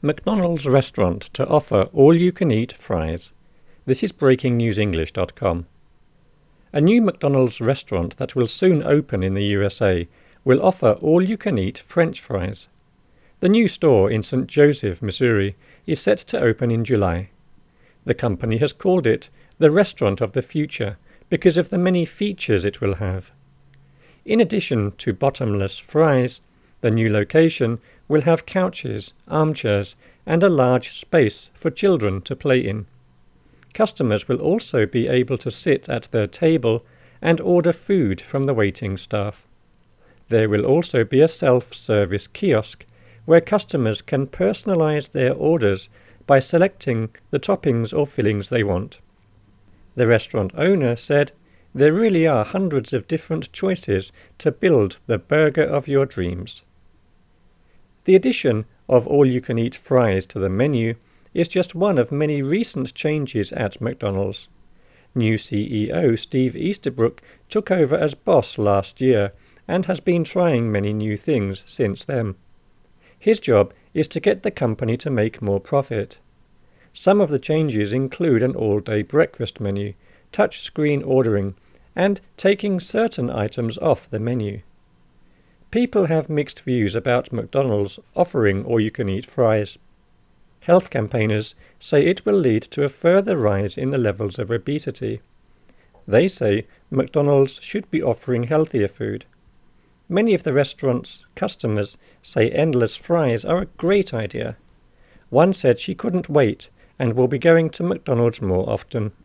McDonald's restaurant to offer all-you-can-eat fries. This is BreakingNewsEnglish.com. A new McDonald's restaurant that will soon open in the USA will offer all-you-can-eat French fries. The new store in St. Joseph, Missouri, is set to open in July. The company has called it the Restaurant of the Future because of the many features it will have. In addition to bottomless fries, the new location will have couches, armchairs, and a large space for children to play in. Customers will also be able to sit at their table and order food from the waiting staff. There will also be a self-service kiosk where customers can personalize their orders by selecting the toppings or fillings they want. The restaurant owner said, "There really are hundreds of different choices to build the burger of your dreams." The addition of all-you-can-eat fries to the menu is just one of many recent changes at McDonald's. New CEO Steve Easterbrook took over as boss last year and has been trying many new things since then. His job is to get the company to make more profit. Some of the changes include an all-day breakfast menu, touch-screen ordering, and taking certain items off the menu. People have mixed views about McDonald's offering all-you-can-eat fries. Health campaigners say it will lead to a further rise in the levels of obesity. They say McDonald's should be offering healthier food. Many of the restaurant's customers say endless fries are a great idea. One said she couldn't wait and will be going to McDonald's more often.